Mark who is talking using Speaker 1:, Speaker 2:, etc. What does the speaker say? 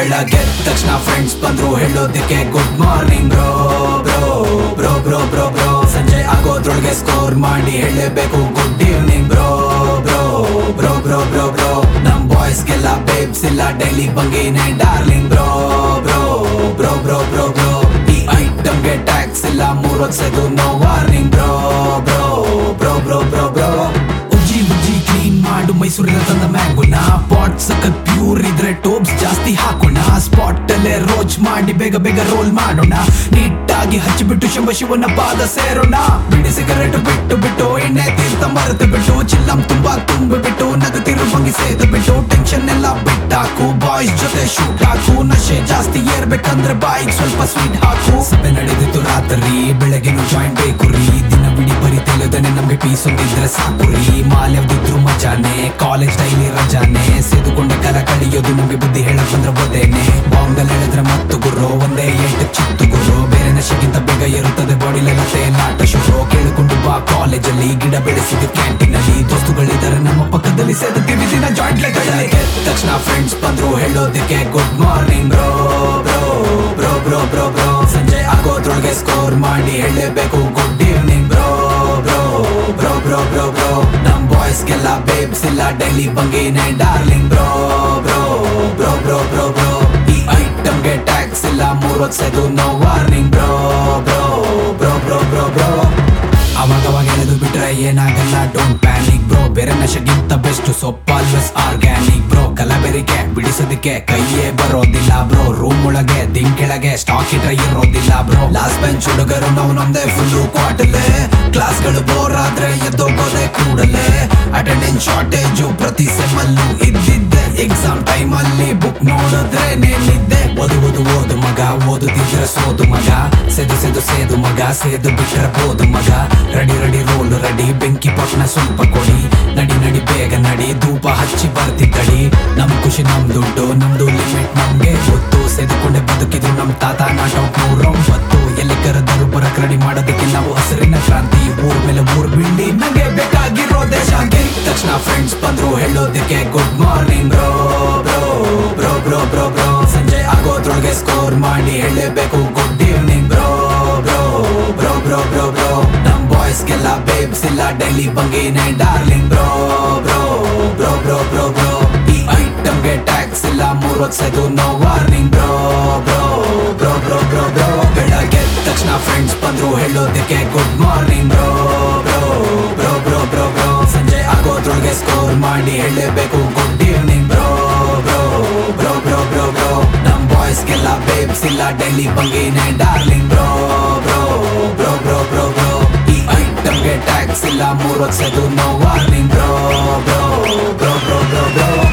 Speaker 1: ಬೆಳಗ್ಗೆ ತಕ್ಷಣ ಫ್ರೆಂಡ್ಸ್ ಬಂದ್ರು ಹೇಳೋದಕ್ಕೆ good morning bro bro bro bro bro bro ಸಂಜೆ ಆಗೋದ್ರೊಳಗೆ ಸ್ಕೋರ್ ಮಾಡಿ ಹೇಳಬೇಕು good evening bro bro bro bro bro bro ನಮ್ ಬಾಯ್ಸ್ಗೆಲ್ಲ ಬೇಬ್ಸ್ ಇಲ್ಲ ಡೈಲಿ ಬಂಗಿನೇ darling bro bro bro bro bro bro ಈ ಐಟಮ್ಗೆ ಟ್ಯಾಕ್ಸ್ ಇಲ್ಲ 3 ವರ್ಷದ್ದು no warning bro bro bro bro bro bro ಬುಜ್ಜಿ ಕ್ಲೀನ್ ಮಾಡು ಮೈಸೂರಿನ ತಂದ ಮ್ಯಾಂಗೋನ ಪಾಟ್ ಸಖತ್ ಪ್ಯೂರ್ ಇದ್ರೆ ಟೋಬ್ಸ್ ಜಾಸ್ತಿ ಹಾಕೋಣ ಸ್ಪಾಟ್ ಅಲ್ಲೇ ರೋಚ್ ಮಾಡಿ ಬೇಗ ಬೇಗ ರೋಲ್ ಮಾಡೋಣ ನೀಟಾಗಿ ಹಚ್ಚಿಬಿಟ್ಟು ಶಿವನ ಪಾದ ಸೇರೋಣ ಬಿಡಿ ಸಿಗರೇಟ್ ಬಿಟ್ಟು ಬಿಟ್ಟು ಎಣ್ಣೆ ತೀರ್ಥ ಮರೆತು ಬಿಟ್ಟು ಚಿಲ್ಲಂ ತುಂಬಾ ತುಂಬಿಬಿಟ್ಟು ನಗತಿರು ಭಂಗಿ ಸೇದು ಬಿಟ್ಟು ಟೆನ್ಷನ್ ಎಲ್ಲ ಬಿಟ್ಟಾಕು ಬಾಯ್ಸ್ ಜೊತೆ ಶೂಟ್ ಹಾಕು ನಶೆ ಜಾಸ್ತಿ ಏರ್ಬೇಕಂದ್ರೆ ಬಾಯಿಗೆ ಸ್ವಲ್ಪ ಸ್ವೀಟ್ ಹಾಕು ಸಭೆ ನಡೆದಿತ್ತು ರಾತ್ರಿ ಬೆಳಗ್ಗೆನು ಜಾಯಿಂಟ್ ಬೇಕು ರೀ ದಿನ ಬಿಡಿ ಬರೀ ತೆಲುದನೆ ನಮ್ಗೆ ಪೀಸ್ ಒಂದಿದ್ರೆ ಸಾಕು ರೀ ಮಾಲ್ಯವ್ದಿದ್ರು ಮಜಾನೆ ಕಾಲೇಜ್ ಡೈಲಿ ರಜಾನೆ ಸೇದುಕೊಂಡ ಕಾಲ ಕಳಿಯೋದು ನಮ್ಗೆ ಬುದ್ಧಿ ಹೇಳಕ್ ಬಂದ್ರೆ ಓದೇನೆ ಬಾಂಗಲ್ ಹೇಳಿದ್ರೆ ಮತ್ತು ಗುರು ಒಂದೇ 8 ಚಿತ್ತು ಗುರು ಬೇರೆ ನಶೆಗಿಂತ ಬೇಗ ಇರುತ್ತದೆ ಬಾಡಿಲೆಲ್ಲ ತೇಲಾಟ ಶುರು ಕೇಳಿಕೊಂಡು ಬಾ ಕಾಲೇಜಲ್ಲಿ ಗಿಡ ಬೆಳೆಸಿದ ಕ್ಯಾಂಟೀನ್ ಅಲ್ಲಿ ದೋಸ್ತುಗಳಿದ್ದಾರೆ ನಮ್ಮ ಪಕ್ಕದಲ್ಲಿ ಸೇದುತ್ತೀವಿ ದಿನ ಜಾಯಿಂಟ್ ತಕ್ಷಣ ಫ್ರೆಂಡ್ಸ್ ಬಂದ್ರು ಹೇಳೋದಕ್ಕೆ good morning bro bro bro bro bro bro ಸಂಜೆ ಆಗೋದ್ರೊಳಗೆ ಸ್ಕೋರ್ ಮಾಡಿ ಹೇಳಬೇಕು good evening bro bro bro bro bro bro ನಮ್ ಬಾಯ್ಸ್ಗೆಲ್ಲ ಬೇಬ್ಸ್ ಇಲ್ಲ ಡೈಲಿ ಬಂಗಿನೇ darling bro bro bro bro bro bro ಈ ಐಟಮ್ಗೆ ಟ್ಯಾಕ್ಸ್ ಇಲ್ಲ 3 ವರ್ಷದ್ದು no warning bro bro bro bro bro bro ಅವಾಗ ಎಳೆದು ಬಿಟ್ರೆ ಏನಾಗಲ್ಲ ಡೋಂಟ್ ಪ್ಯಾನಿಕ್ ಬ್ರೋ ಬೇರೆ ನಶೆಗಿಂತ ಬೆಸ್ಟ್ ಸೊಪ್ಪ ಆಲ್ವೇಸ್ ಆರ್ಗ್ಯಾನಿಕ್ ಬ್ರೋ ಕಲಬೆರಿಕೆ ಬಿಡಿಸೋದಕ್ಕೆ ಕೈಯೇ ಬರೋದಿಲ್ಲ ಬ್ರೋ ರೂಮ್ ಒಳಗೆ ದಿನ್ ಕೆಳಗೆ ಸ್ಟಾಕ್ ಇಟ್ರೆ ಇರೋದಿಲ್ಲ ಬ್ರೋ ಲಾಸ್ಟ್ ಬೆಂಚ್ ಹುಡುಗರು ನಾವು ನಮ್ದೇ ಫುಲ್ಲು ಕ್ವಾಟಲೆ ಕ್ಲಾಸ್ಗಳು ಬೋರ್ ಆದ್ರೆ ಎದ್ದೋಗೋದೆ ಕೂಡಲೇ ಅಟೆಂಡೆನ್ಸ್ ಶಾರ್ಟೇಜು ಪ್ರತಿ ಸೆಮ್ಮಲ್ಲೂ ಇದ್ದಿದ್ದೆ ಎಕ್ಸಾಮ್ ಟೈಮ್ ಅಲ್ಲಿ ಬುಕ್ ನೋಡಿದ್ರೆ ನೇನಿದ್ದೆ ಓದು ಮಗ ಓದುತ್ತಿದ್ರೆ ಸೋದು ಮಗ ಸೇದು ಮಗ ಸೇದು ಬಿಟ್ರೆ ಬೋದು ಮಗ ರೆಡಿ ರೋಲ್ ರೆಡಿ ಬೆಂಕಿ ಪಟ್ನ ಸ್ವಲ್ಪ ಕೊಡಿ ನಡಿ ಬೇಗ ನಡಿ ಧೂಪ ಹಚ್ಚಿ ಬರ್ತಿದ್ದಡಿ ನಮ್ ಖುಷಿ ನಮ್ ದುಡ್ಡು ನಮ್ದು ಲಿಮಿಟ್ ನಮ್ಗೆ ಗೊತ್ತು ಸೇದುಕೊಂಡೆ ಬದುಕಿದ್ರು ನಮ್ ತಾತ ನಾಟೌಟ್ 109 ಎಲ್ಲಿ ಕರೆದರು ಬರಕ್ ರೆಡಿ ಮಾಡೋದಕ್ಕೆ ನಾವು ಹಸಿರಿನ ಕ್ರಾಂತಿ ಊರ್ ಮೇಲೆ ಊರ್ ಬಿಲ್ಡಿ ನಂಗೆ ಬೇಕಾಗಿರೋದೇ ಶಾಂತಿ ತಕ್ಷಣ ಫ್ರೆಂಡ್ಸ್ ಬಂದ್ರು ಹೇಳೋದಕ್ಕೆ good morning bro bro bro bro bro bro ಸಂಜೆ ಆಗೋದ್ರೊಳಗೆ ಸ್ಕೋರ್ ಮಾಡಿ ಹೇಳಬೇಕು good evening bro bro bro bro bro bro ನಮ್ ಬಾಯ್ಸ್ಗೆಲ್ಲ ಬೇಬ್ಸ್ ಇಲ್ಲ ಡೈಲಿ ಬಂಗಿನೇ darling bro bro bro bro bro bro ಈ ಐಟಮ್ಗೆ ಟ್ಯಾಕ್ಸ್ ಇಲ್ಲ 3 ವರ್ಷದ್ದು no warning bro bro bro bro bro bro ಬೆಳಗ್ಗೆ ತಕ್ಷಣ ಫ್ರೆಂಡ್ಸ್ ಬಂದ್ರು ಹೇಳೋದಕ್ಕೆ good morning bro bro bro bro bro bro ಸಂಜೆ ಆಗೋದ್ರೊಳಗೆ ಸ್ಕೋರ್ ಮಾಡಿ ಹೇಳಬೇಕು good evening bro bro bro bro bro bro ನಮ್ ಬಾಯ್ಸ್ಗೆಲ್ಲ ಬೇಬ್ಸ್ ಇಲ್ಲ ಡೈಲಿ ಬಂಗಿನೇ darling bro bro bro bro bro bro ಈ ಐಟಮ್ಗೆ ಟ್ಯಾಕ್ಸ್ ಇಲ್ಲ 3 ವರ್ಷದ್ದು no warning bro bro bro bro bro bro